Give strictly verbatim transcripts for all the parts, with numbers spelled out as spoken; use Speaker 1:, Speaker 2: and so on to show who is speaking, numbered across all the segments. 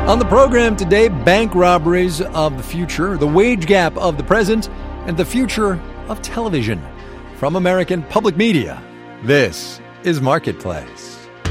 Speaker 1: On the program today, bank robberies of the future, the wage gap of the present, and the future of television. From American Public Media, this is Marketplace.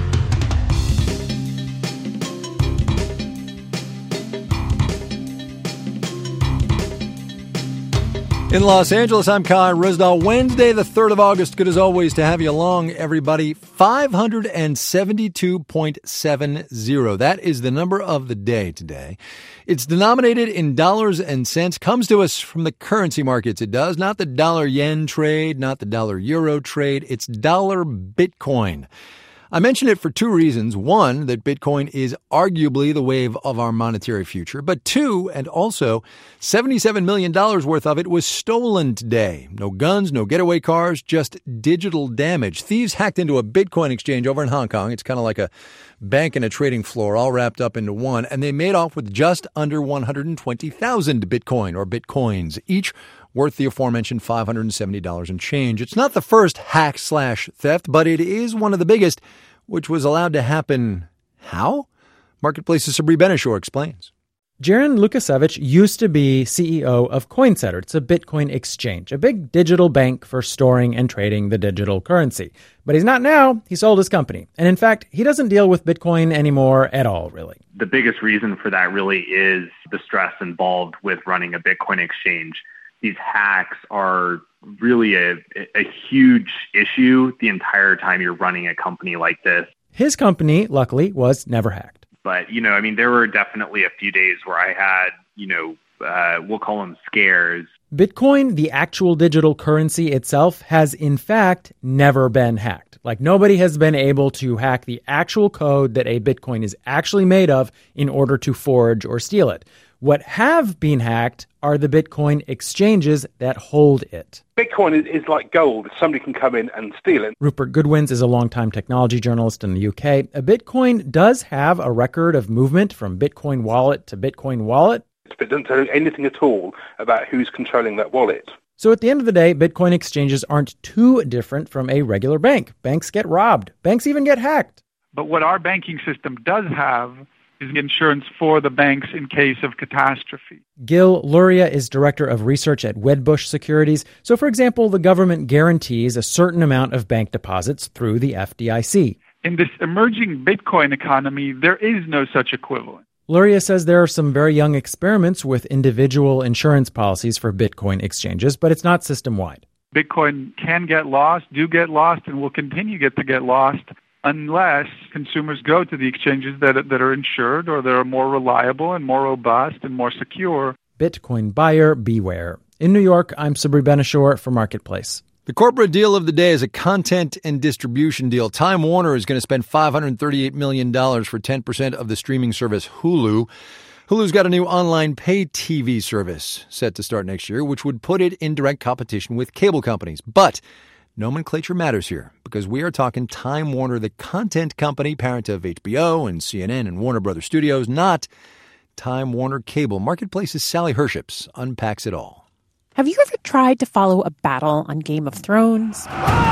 Speaker 1: In Los Angeles, I'm Kai Ryssdal. Wednesday, the third of August. Good as always to have you along, everybody. five hundred seventy-two point seven zero. That is the number of the day today. It's denominated in dollars and cents. Comes to us from the currency markets. It does. Not the dollar yen trade, not the dollar euro trade. It's dollar Bitcoin. I mention it for two reasons. One, that Bitcoin is arguably the wave of our monetary future. But two, and also, seventy-seven million dollars worth of it was stolen today. No guns, no getaway cars, just digital damage. Thieves hacked into a Bitcoin exchange over in Hong Kong. It's kind of like a bank and a trading floor all wrapped up into one. And they made off with just under one hundred twenty thousand Bitcoin or Bitcoins, each worth the aforementioned five hundred seventy dollars and change. It's not the first hack slash theft, but it is one of the biggest, which was allowed to happen. How? Marketplace's Sabri Benishore explains.
Speaker 2: Jaron Lukasiewicz used to be C E O of CoinSetter. It's a Bitcoin exchange, a big digital bank for storing and trading the digital currency. But he's not now. He sold his company. And in fact, he doesn't deal with Bitcoin anymore at all, really.
Speaker 3: The biggest reason for that really is the stress involved with running a Bitcoin exchange. These hacks are really a, a huge issue the entire time you're running a company like this.
Speaker 2: His company, luckily, was never hacked.
Speaker 3: But, you know, I mean, there were definitely a few days where I had, you know, uh, we'll call them scares.
Speaker 2: Bitcoin, the actual digital currency itself, has in fact never been hacked. Like, nobody has been able to hack the actual code that a Bitcoin is actually made of in order to forge or steal it. What have been hacked are the Bitcoin exchanges that hold it.
Speaker 4: Bitcoin is, is like gold. Somebody can come in and steal it.
Speaker 2: Rupert Goodwins is a longtime technology journalist in the U K. A Bitcoin does have a record of movement from Bitcoin wallet to Bitcoin wallet.
Speaker 4: But it doesn't tell you anything at all about who's controlling that wallet.
Speaker 2: So at the end of the day, Bitcoin exchanges aren't too different from a regular bank. Banks get robbed. Banks even get hacked.
Speaker 5: But what our banking system does have is insurance for the banks in case of catastrophe.
Speaker 2: Gil Luria is director of research at Wedbush Securities. So, for example, the government guarantees a certain amount of bank deposits through the F D I C.
Speaker 5: In this emerging Bitcoin economy, there is no such equivalent.
Speaker 2: Luria says there are some very young experiments with individual insurance policies for Bitcoin exchanges, but it's not system-wide.
Speaker 5: Bitcoin can get lost, do get lost, and will continue get to get lost unless consumers go to the exchanges that that are insured or that are more reliable and more robust and more secure.
Speaker 2: Bitcoin buyer beware. In New York, I'm Sabri Benishore for Marketplace.
Speaker 1: The corporate deal of the day is a content and distribution deal. Time Warner is going to spend five hundred thirty-eight million dollars for ten percent of the streaming service Hulu. Hulu's got a new online pay T V service set to start next year, which would put it in direct competition with cable companies. But nomenclature matters here because we are talking Time Warner, the content company, parent of H B O and C N N and Warner Brothers Studios, not Time Warner Cable. Marketplace's Sally Herships unpacks it all.
Speaker 6: Have you ever tried to follow a battle on Game of Thrones?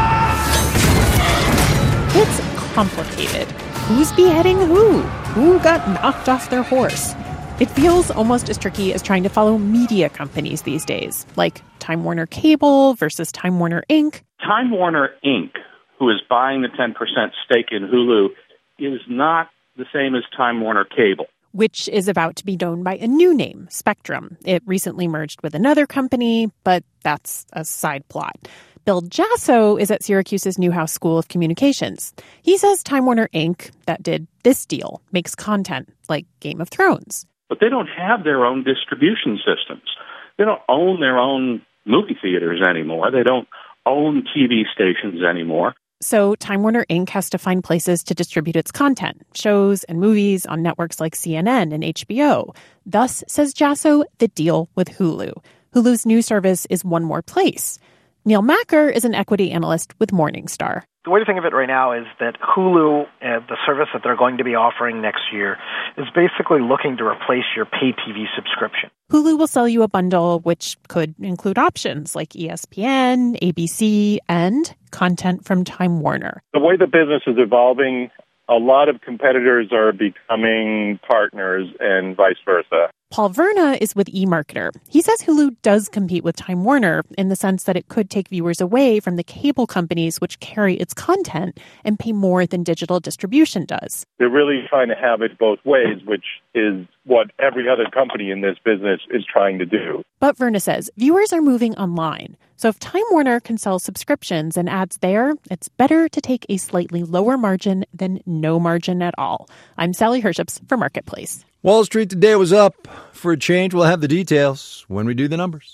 Speaker 6: It's complicated. Who's beheading who? Who got knocked off their horse? It feels almost as tricky as trying to follow media companies these days, like Time Warner Cable versus Time Warner Incorporated.
Speaker 7: Time Warner Incorporated, who is buying the ten percent stake in Hulu, is not the same as Time Warner Cable,
Speaker 6: which is about to be known by a new name, Spectrum. It recently merged with another company, but that's a side plot. Bill Jasso is at Syracuse's Newhouse School of Communications. He says Time Warner Incorporated, that did this deal, makes content like Game of Thrones.
Speaker 7: But they don't have their own distribution systems. They don't own their own movie theaters anymore. They don't own T V stations anymore.
Speaker 6: So Time Warner Incorporated has to find places to distribute its content, shows and movies on networks like C N N and H B O. Thus, says Jasso, the deal with Hulu. Hulu's new service is one more place. Neil Macker is an equity analyst with Morningstar.
Speaker 8: The way to think of it right now is that Hulu, uh, the service that they're going to be offering next year, is basically looking to replace your pay T V subscription.
Speaker 6: Hulu will sell you a bundle which could include options like E S P N, A B C, and content from Time Warner.
Speaker 9: The way the business is evolving, a lot of competitors are becoming partners and vice versa.
Speaker 6: Paul Verna is with eMarketer. He says Hulu does compete with Time Warner in the sense that it could take viewers away from the cable companies which carry its content and pay more than digital distribution does.
Speaker 9: They're really trying to have it both ways, which is what every other company in this business is trying to do.
Speaker 6: But Verna says viewers are moving online. So if Time Warner can sell subscriptions and ads there, it's better to take a slightly lower margin than no margin at all. I'm Sally Herships for Marketplace.
Speaker 1: Wall Street today was up for a change. We'll have the details when we do the numbers.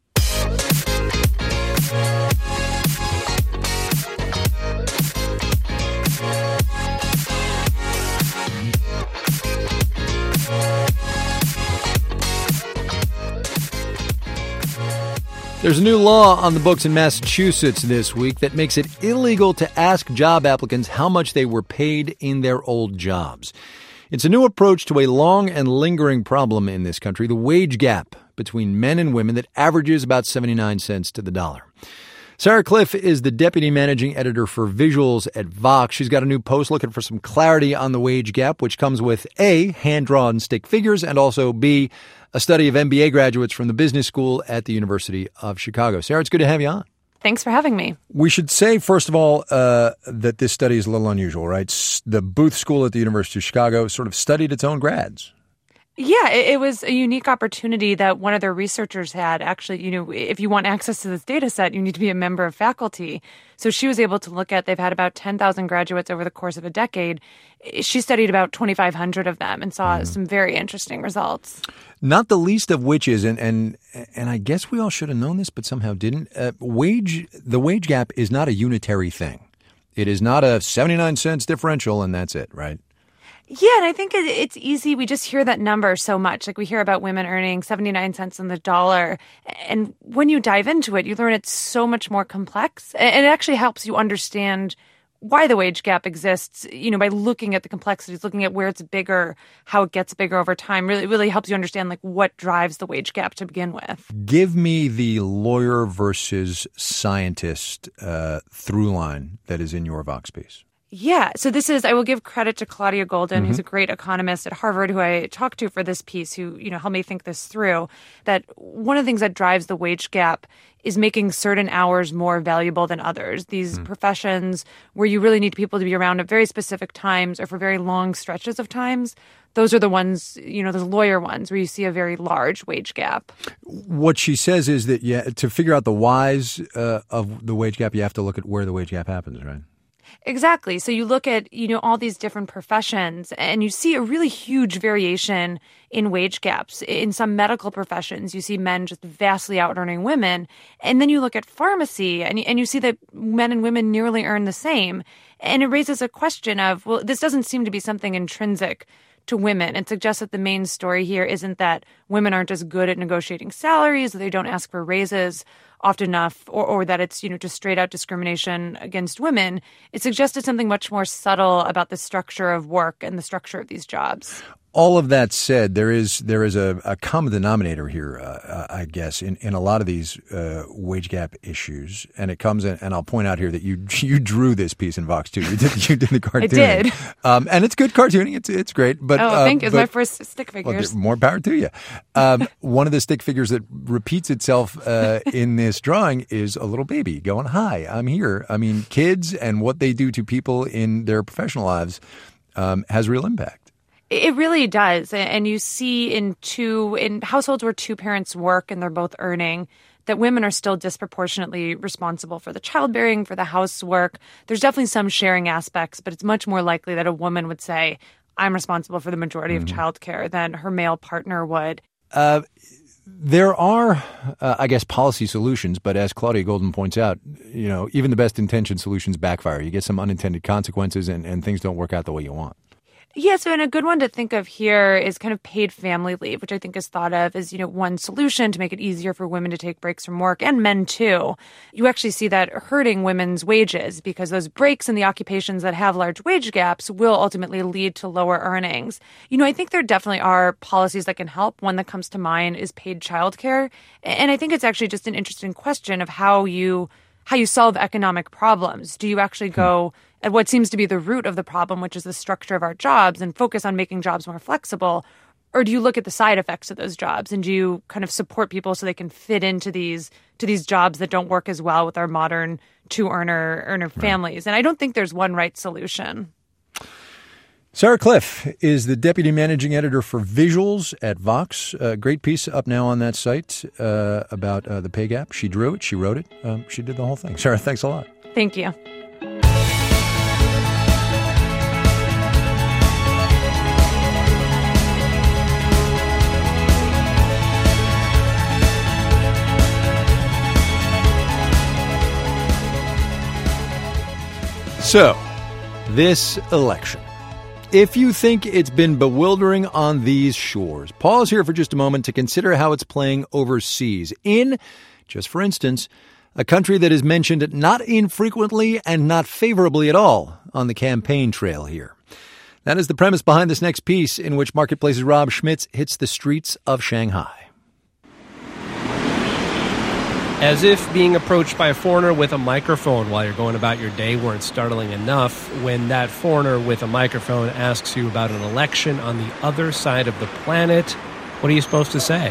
Speaker 1: There's a new law on the books in Massachusetts this week that makes it illegal to ask job applicants how much they were paid in their old jobs. It's a new approach to a long and lingering problem in this country, the wage gap between men and women that averages about seventy-nine cents to the dollar. Sarah Cliff is the deputy managing editor for visuals at Vox. She's got a new post looking for some clarity on the wage gap, which comes with A, hand-drawn stick figures, and also B, a study of M B A graduates from the business school at the University of Chicago. Sarah, it's good to have you on.
Speaker 10: Thanks for having me.
Speaker 1: We should say, first of all, uh, that this study is a little unusual, right? The Booth School at the University of Chicago sort of studied its own grads.
Speaker 10: Yeah, it, it was a unique opportunity that one of their researchers had. Actually, you know, if you want access to this data set, you need to be a member of faculty. So she was able to look at, they've had about ten thousand graduates over the course of a decade. She studied about twenty-five hundred of them and saw mm. some very interesting results.
Speaker 1: Not the least of which is, and and, and I guess we all should have known this, but somehow didn't, uh, wage the wage gap is not a unitary thing. It is not a seventy-nine cents differential and that's it, right?
Speaker 10: Yeah, and I think it's easy. We just hear that number so much. Like we hear about women earning seventy-nine cents on the dollar. And when you dive into it, you learn it's so much more complex. And it actually helps you understand why the wage gap exists, you know, by looking at the complexities, looking at where it's bigger, how it gets bigger over time. Really, really helps you understand like what drives the wage gap to begin with.
Speaker 1: Give me the lawyer versus scientist uh, through line that is in your Vox piece.
Speaker 10: Yeah. So this is, I will give credit to Claudia Golden,
Speaker 1: Mm-hmm.
Speaker 10: who's a great economist at Harvard, who I talked to for this piece, who, you know, helped me think this through, that one of the things that drives the wage gap is making certain hours more valuable than others. These mm. professions where you really need people to be around at very specific times or for very long stretches of times, those are the ones, you know, those lawyer ones where you see a very large wage gap.
Speaker 1: What she says is that, yeah, to figure out the whys uh, of the wage gap, you have to look at where the wage gap happens, right?
Speaker 10: Exactly. So you look at, you know, all these different professions and you see a really huge variation in wage gaps. In some medical professions, you see men just vastly out earning women. And then you look at pharmacy and, and you see that men and women nearly earn the same. And it raises a question of, well, this doesn't seem to be something intrinsic to women. It suggests that the main story here isn't that women aren't as good at negotiating salaries, or they don't ask for raises often enough, or, or that it's, you know, just straight out discrimination against women. It suggested something much more subtle about the structure of work and the structure of these jobs.
Speaker 1: All of that said, there is there is a, a common denominator here, uh, I guess, in, in a lot of these uh, wage gap issues, and it comes in. And I'll point out here that you you drew this piece in Vox too. You did you did the cartooning.
Speaker 10: I did,
Speaker 1: um, and it's good cartooning. It's it's great. But
Speaker 10: oh, thank you.
Speaker 1: Uh,
Speaker 10: it's my first stick figures.
Speaker 1: Well, more power to you. Um, one of the stick figures that repeats itself uh, in this drawing is a little baby going, "Hi, I'm here." I mean, kids and what they do to people in their professional lives um, has real impact.
Speaker 10: It really does. And you see in two, in households where two parents work and they're both earning, that women are still disproportionately responsible for the childbearing, for the housework. There's definitely some sharing aspects, but it's much more likely that a woman would say, I'm responsible for the majority mm-hmm. of childcare than her male partner would.
Speaker 1: Uh, there are, uh, I guess, policy solutions, but as Claudia Golden points out, you know, even the best intentioned solutions backfire. You get some unintended consequences and, and things don't work out the way you want.
Speaker 10: Yeah, so and a good one to think of here is kind of paid family leave, which I think is thought of as, you know, one solution to make it easier for women to take breaks from work, and men too. You actually see that hurting women's wages because those breaks in the occupations that have large wage gaps will ultimately lead to lower earnings. You know, I think there definitely are policies that can help. One that comes to mind is paid childcare. And I think it's actually just an interesting question of how you how you solve economic problems. Do you actually go at what seems to be the root of the problem, which is the structure of our jobs, and focus on making jobs more flexible? Or do you look at the side effects of those jobs, and do you kind of support people so they can fit into these to these jobs that don't work as well with our modern two-earner earner families? Right. And I don't think there's one right solution.
Speaker 1: Sarah Cliff is the deputy managing editor for visuals at Vox. A great piece up now on that site uh, about uh, the pay gap. She drew it. She wrote it. Um, she did the whole thing. Sarah, thanks a lot.
Speaker 10: Thank you.
Speaker 1: So, this election. If you think it's been bewildering on these shores, pause here for just a moment to consider how it's playing overseas in, just for instance, a country that is mentioned not infrequently and not favorably at all on the campaign trail here. That is the premise behind this next piece, in which Marketplace's Rob Schmitz hits the streets of Shanghai.
Speaker 11: As if being approached by a foreigner with a microphone while you're going about your day weren't startling enough, when that foreigner with a microphone asks you about an election on the other side of the planet, what are you supposed to say?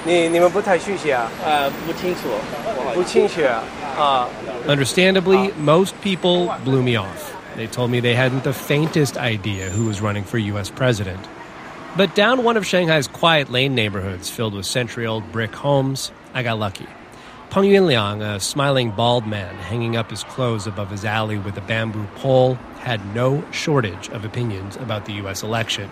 Speaker 11: Understandably, most people blew me off. They told me they hadn't the faintest idea who was running for U S president. But down one of Shanghai's quiet lane neighborhoods filled with century-old brick homes, I got lucky. Peng Yunliang, a smiling bald man hanging up his clothes above his alley with a bamboo pole, had no shortage of opinions about the U S election.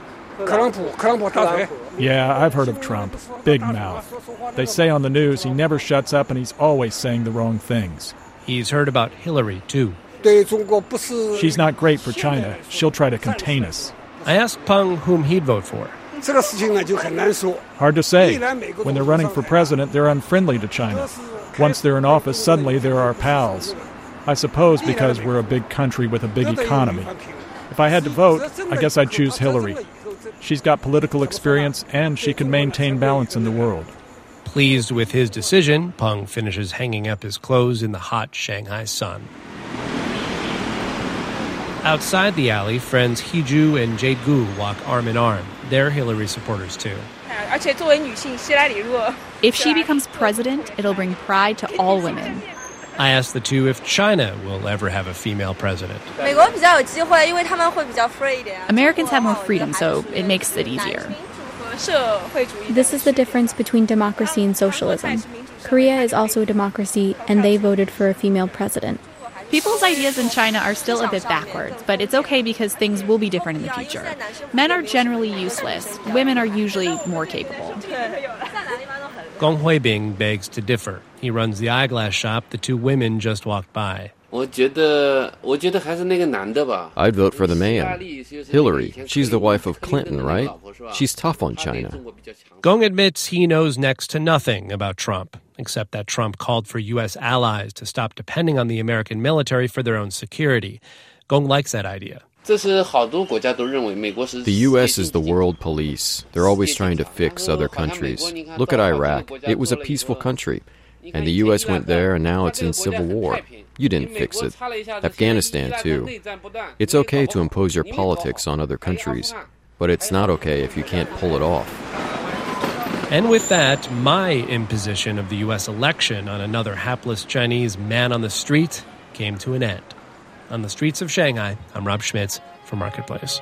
Speaker 12: Yeah, I've heard of Trump. Big mouth. They say on the news he never shuts up and he's always saying the wrong things.
Speaker 11: He's heard about Hillary, too.
Speaker 12: She's not great for China. She'll try to contain us.
Speaker 11: I asked Peng whom he'd vote for.
Speaker 12: Hard to say. When they're running for president, they're unfriendly to China. Once they're in office, suddenly they're our pals. I suppose because we're a big country with a big economy. If I had to vote, I guess I'd choose Hillary. She's got political experience, and she can maintain balance in the world.
Speaker 11: Pleased with his decision, Peng finishes hanging up his clothes in the hot Shanghai sun. Outside the alley, friends Hiju and Jade Gu walk arm in arm. They're Hillary supporters, too.
Speaker 13: If she becomes president, it'll bring pride to all women.
Speaker 11: I asked the two if China will ever have a female president.
Speaker 13: Americans have more freedom, so it makes it easier.
Speaker 14: This is the difference between democracy and socialism. Korea is also a democracy, and they voted for a female president.
Speaker 13: People's ideas in China are still a bit backwards, but it's okay because things will be different in the future. Men are generally useless. Women are usually more capable.
Speaker 11: Gong Huibing begs to differ. He runs the eyeglass shop the two women just walked by.
Speaker 15: I'd vote for the man. Hillary, she's the wife of Clinton, right? She's tough on China.
Speaker 11: Gong admits he knows next to nothing about Trump, except that Trump called for U S allies to stop depending on the American military for their own security. Gong likes that idea.
Speaker 15: The U S is the world police. They're always trying to fix other countries. Look at Iraq. It was a peaceful country. And the U S went there, and now it's in civil war. You didn't fix it. Afghanistan, too. It's okay to impose your politics on other countries, but it's not okay if you can't pull it off.
Speaker 11: And with that, my imposition of the U S election on another hapless Chinese man on the street came to an end. On the streets of Shanghai, I'm Rob Schmitz for Marketplace.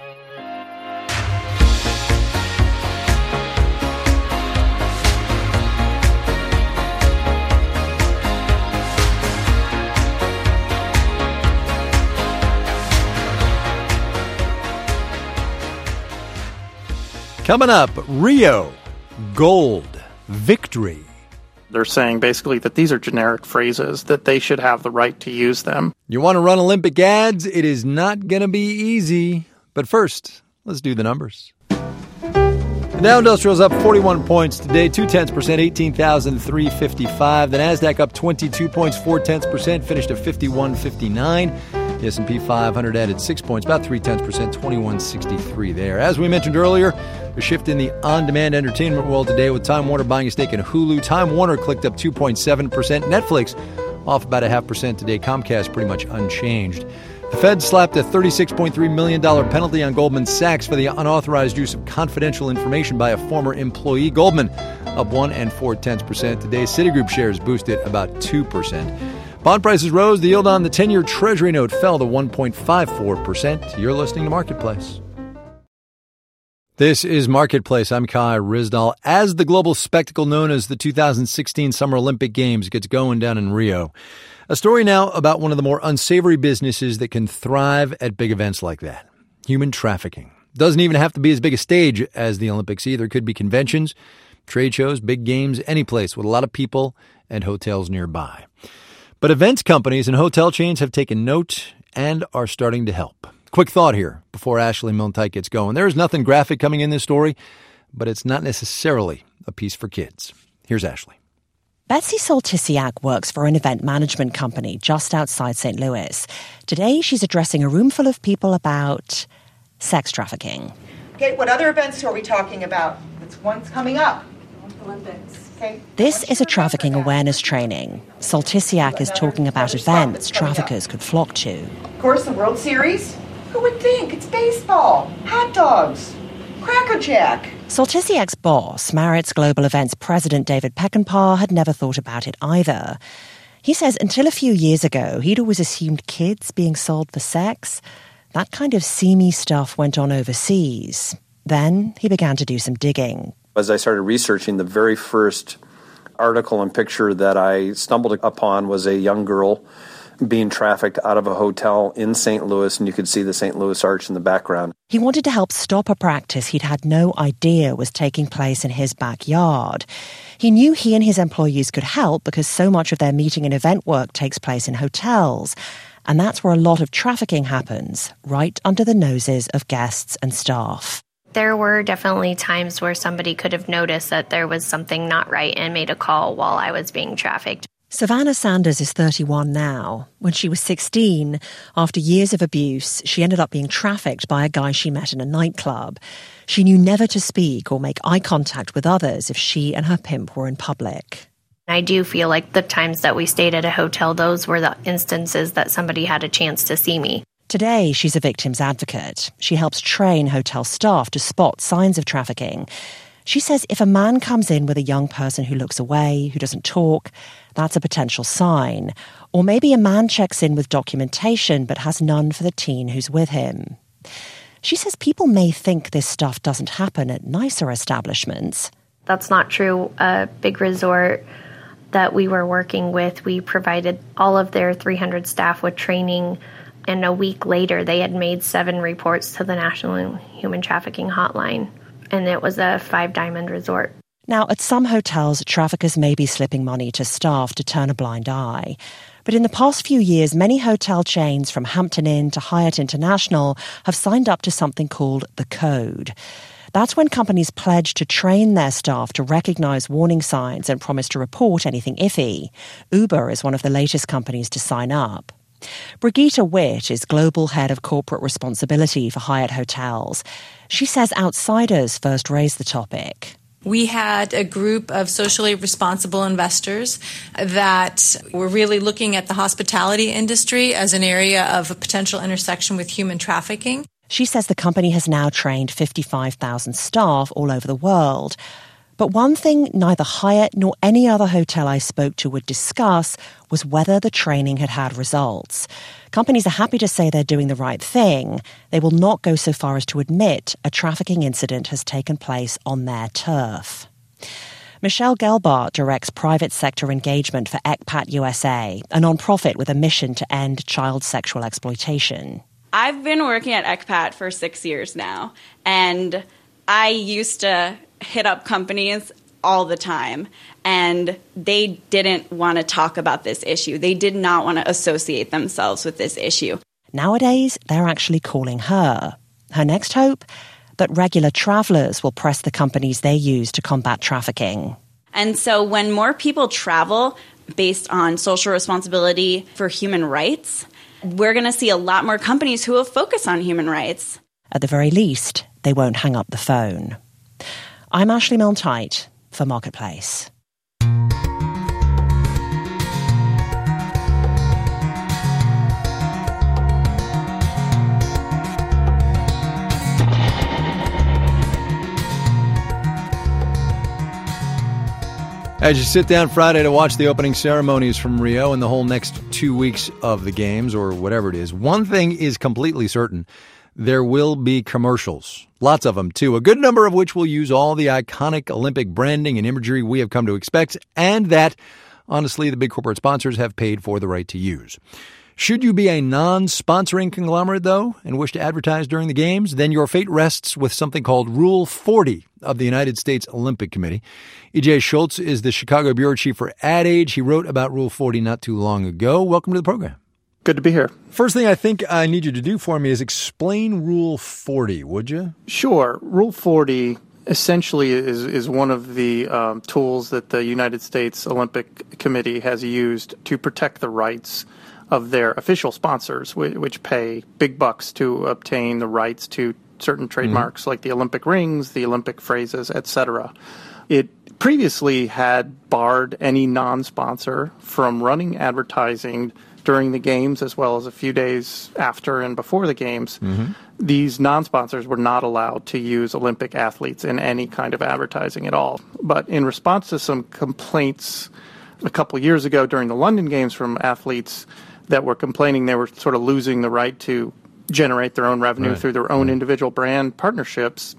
Speaker 1: Coming up, Rio, gold, victory.
Speaker 16: They're saying basically that these are generic phrases, that they should have the right to use them.
Speaker 1: You want to run Olympic ads? It is not going to be easy. But first, let's do the numbers. The Dow Industrial's up forty-one points today, two-tenths percent, eighteen thousand three hundred fifty-five. The Nasdaq up twenty-two points, four-tenths percent, finished at fifty-one fifty-nine. The S and P five hundred added six points, about three-tenths percent, twenty-one sixty-three there. As we mentioned earlier, a shift in the on-demand entertainment world today with Time Warner buying a stake in Hulu. Time Warner clicked up two point seven percent. Netflix off about a half percent today. Comcast pretty much unchanged. The Fed slapped a thirty-six point three million dollars penalty on Goldman Sachs for the unauthorized use of confidential information by a former employee. Goldman up one and four-tenths percent. Today, Citigroup shares boosted about two percent. Bond prices rose. The yield on the ten-year Treasury note fell to one point five four percent. You're listening to Marketplace. This is Marketplace. I'm Kai Ryssdal. As the global spectacle known as the two thousand sixteen Summer Olympic Games gets going down in Rio, a story now about one of the more unsavory businesses that can thrive at big events like that. Human trafficking. Doesn't even have to be as big a stage as the Olympics either. Could be conventions, trade shows, big games, any place with a lot of people and hotels nearby. But events companies and hotel chains have taken note and are starting to help. Quick thought here before Ashley Milne-Tyte gets going. There is nothing graphic coming in this story, but it's not necessarily a piece for kids. Here's Ashley.
Speaker 17: Betsy Soltysiak works for an event management company just outside Saint Louis. Today, she's addressing a room full of people about sex trafficking.
Speaker 18: Okay, what other events are we talking about? It's one's coming up. Olympics. Okay.
Speaker 17: This is a trafficking awareness training. Soltysiak is talking about events traffickers could flock to.
Speaker 18: Of course, the World Series. Who would think? It's baseball, hot dogs, Cracker Jack.
Speaker 17: Soltysiak's boss, Marriott's Global Events president David Peckinpah, had never thought about it either. He says until a few years ago, he'd always assumed kids being sold for sex. That kind of seamy stuff went on overseas. Then he began to do some digging.
Speaker 19: As I started researching, the very first article and picture that I stumbled upon was a young girl being trafficked out of a hotel in Saint Louis, and you could see the Saint Louis Arch in the background.
Speaker 17: He wanted to help stop a practice he'd had no idea was taking place in his backyard. He knew he and his employees could help because so much of their meeting and event work takes place in hotels. And that's where a lot of trafficking happens, right under the noses of guests and staff.
Speaker 20: There were definitely times where somebody could have noticed that there was something not right and made a call while I was being trafficked.
Speaker 17: Savannah Sanders is thirty-one now. When she was sixteen, after years of abuse, she ended up being trafficked by a guy she met in a nightclub. She knew never to speak or make eye contact with others if she and her pimp were in public.
Speaker 20: I do feel like the times that we stayed at a hotel, those were the instances that somebody had a chance to see me.
Speaker 17: Today, she's a victim's advocate. She helps train hotel staff to spot signs of trafficking. She says if a man comes in with a young person who looks away, who doesn't talk, that's a potential sign. Or maybe a man checks in with documentation but has none for the teen who's with him. She says people may think this stuff doesn't happen at nicer establishments.
Speaker 20: That's not true. A big resort that we were working with, we provided all of their three hundred staff with training, and a week later they had made seven reports to the National Human Trafficking Hotline. And it was a five-diamond resort.
Speaker 17: Now, at some hotels, traffickers may be slipping money to staff to turn a blind eye. But in the past few years, many hotel chains from Hampton Inn to Hyatt International have signed up to something called the Code. That's when companies pledge to train their staff to recognize warning signs and promise to report anything iffy. Uber is one of the latest companies to sign up. Brigitte Witt is Global Head of Corporate Responsibility for Hyatt Hotels. She says outsiders first raised the topic.
Speaker 21: We had a group of socially responsible investors that were really looking at the hospitality industry as an area of a potential intersection with human trafficking.
Speaker 17: She says the company has now trained fifty-five thousand staff all over the world. But one thing neither Hyatt nor any other hotel I spoke to would discuss was whether the training had had results. Companies are happy to say they're doing the right thing. They will not go so far as to admit a trafficking incident has taken place on their turf. Michelle Gelbart directs private sector engagement for ECPAT U S A, a nonprofit with a mission to end child sexual exploitation.
Speaker 22: I've been working at ECPAT for six years now, and I used to hit up companies all the time, and they didn't want to talk about this issue. They did not want to associate themselves with this issue.
Speaker 17: Nowadays, they're actually calling her. Her next hope? That regular travelers will press the companies they use to combat trafficking.
Speaker 22: And so when more people travel based on social responsibility for human rights, we're going to see a lot more companies who will focus on human rights.
Speaker 17: At the very least, they won't hang up the phone. I'm Ashley Milne-Tyte for Marketplace.
Speaker 1: As you sit down Friday to watch the opening ceremonies from Rio and the whole next two weeks of the games, or whatever it is, one thing is completely certain. There will be commercials. Lots of them, too. A good number of which will use all the iconic Olympic branding and imagery we have come to expect, and that, honestly, the big corporate sponsors have paid for the right to use. Should you be a non-sponsoring conglomerate, though, and wish to advertise during the games, then your fate rests with something called Rule forty of the United States Olympic Committee. E J. Schultz is the Chicago bureau chief for Ad Age. He wrote about Rule forty not too long ago. Welcome to the program.
Speaker 16: Good to be here.
Speaker 1: First thing I think I need you to do for me is explain Rule forty, would you?
Speaker 16: Sure. Rule forty essentially is, is one of the um, tools that the United States Olympic Committee has used to protect the rights of their official sponsors, which pay big bucks to obtain the rights to certain trademarks mm-hmm. like the Olympic rings, the Olympic phrases, et cetera. It previously had barred any non-sponsor from running advertising during the games as well as a few days after and before the games. Mm-hmm. These non-sponsors were not allowed to use Olympic athletes in any kind of advertising at all. But in response to some complaints a couple years ago during the London Games from athletes that were complaining they were sort of losing the right to generate their own revenue right. through their own right. individual brand partnerships,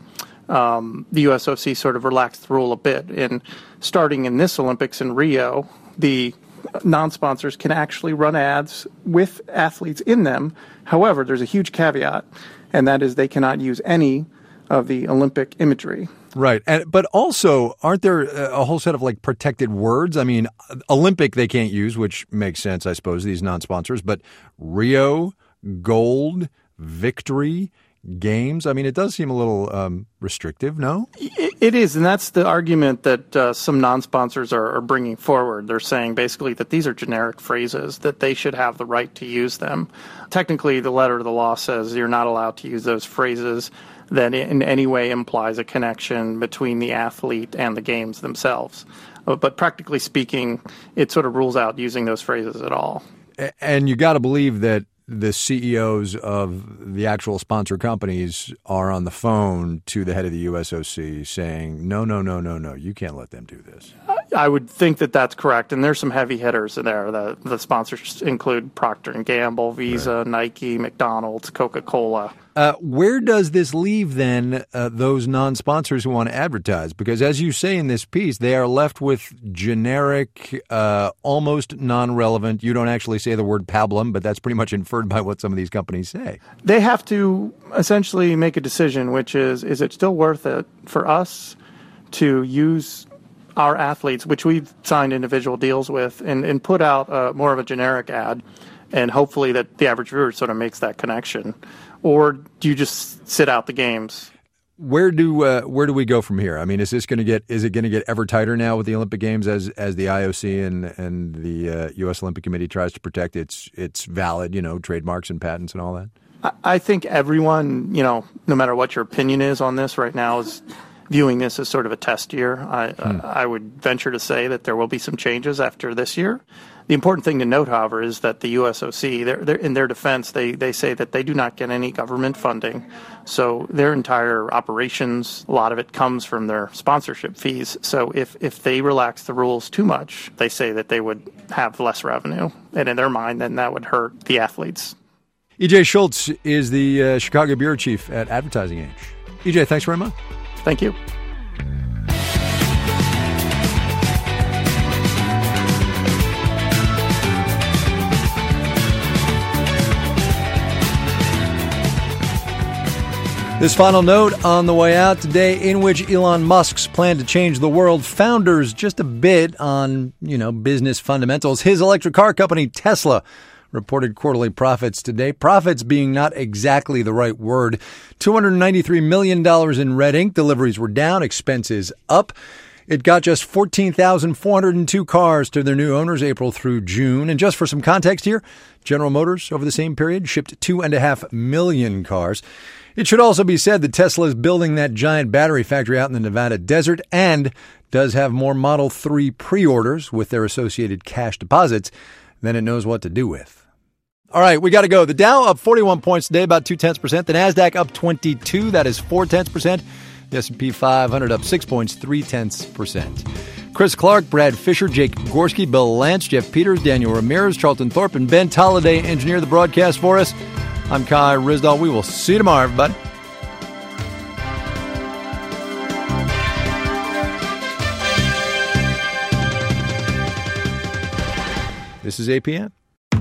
Speaker 16: um, the U S O C sort of relaxed the rule a bit. And starting in this Olympics in Rio, the non-sponsors can actually run ads with athletes in them. However, there's a huge caveat, and that is they cannot use any of the Olympic imagery.
Speaker 1: Right. And, but also, aren't there a whole set of like protected words? I mean, Olympic they can't use, which makes sense, I suppose, these non-sponsors. But Rio, gold, victory, games. I mean, it does seem a little um, restrictive, no?
Speaker 16: It, it is. And that's the argument that uh, some non-sponsors are, are bringing forward. They're saying basically that these are generic phrases, that they should have the right to use them. Technically, the letter of the law says you're not allowed to use those phrases that in any way implies a connection between the athlete and the games themselves. But practically speaking, it sort of rules out using those phrases at all.
Speaker 1: And you got to believe that the C E Os of the actual sponsor companies are on the phone to the head of the U S O C saying, no, no, no, no, no, you can't let them do this.
Speaker 16: I would think that that's correct. And there's some heavy hitters in there. The, the sponsors include Procter and Gamble, Visa, right. Nike, McDonald's, Coca-Cola.
Speaker 1: Uh, where does this leave, then, uh, those non-sponsors who want to advertise? Because as you say in this piece, they are left with generic, uh, almost non-relevant. You don't actually say the word pablum, but that's pretty much inferred by what some of these companies say.
Speaker 16: They have to essentially make a decision, which is, is it still worth it for us to use our athletes, which we've signed individual deals with, and, and put out uh, more of a generic ad, and hopefully that the average viewer sort of makes that connection? Or do you just sit out the games?
Speaker 1: Where do uh, where do we go from here? I mean, is this going to get is it going to get ever tighter now with the Olympic Games as as the I O C and and the uh, U S Olympic Committee tries to protect its its valid, you know, trademarks and patents and all that?
Speaker 16: I, I think everyone, you know, no matter what your opinion is on this right now, is viewing this as sort of a test year. I hmm. uh, I would venture to say that there will be some changes after this year. The important thing to note, however, is that the U S O C, they're, they're, in their defense, they, they say that they do not get any government funding. So their entire operations, a lot of it comes from their sponsorship fees. So if, if they relax the rules too much, they say that they would have less revenue. And in their mind, then that would hurt the athletes.
Speaker 1: E J. Schultz is the uh, Chicago bureau chief at Advertising Age. E J, thanks very much.
Speaker 16: Thank you.
Speaker 1: This final note on the way out today, in which Elon Musk's plan to change the world founders just a bit on, you know, business fundamentals. His electric car company, Tesla, reported quarterly profits today. Profits being not exactly the right word. two hundred ninety-three million dollars in red ink. Deliveries were down, expenses up. It got just fourteen thousand four hundred two cars to their new owners April through June. And just for some context here, General Motors over the same period shipped two and a half million cars. It should also be said that Tesla is building that giant battery factory out in the Nevada desert and does have more Model three pre-orders with their associated cash deposits than it knows what to do with. All right, we got to go. The Dow up forty-one points today, about two tenths percent. The NASDAQ up twenty-two, that is four tenths percent. The S and P five hundred up six points, three tenths percent. Chris Clark, Brad Fisher, Jake Gorski, Bill Lance, Jeff Peters, Daniel Ramirez, Charlton Thorpe, and Ben Tolliday engineer the broadcast for us. I'm Kai Ryssdal. We will see you tomorrow, everybody. This is A P N.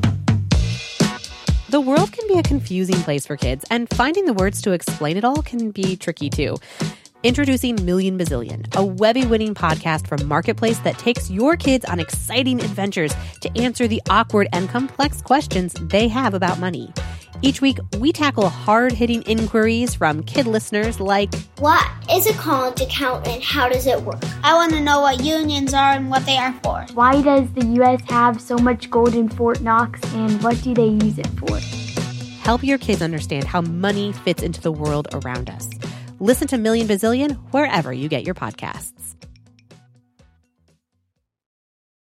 Speaker 3: The world can be a confusing place for kids, and finding the words to explain it all can be tricky too. Introducing Million Bazillion, a Webby-winning podcast from Marketplace that takes your kids on exciting adventures to answer the awkward and complex questions they have about money. Each week, we tackle hard-hitting inquiries from kid listeners like,
Speaker 4: what is a college account and how does it work? I want to know what unions are and what they are for.
Speaker 23: Why does the U S have so much gold in Fort Knox and what do they use it for?
Speaker 3: Help your kids understand how money fits into the world around us. Listen to Million Bazillion wherever you get your podcasts.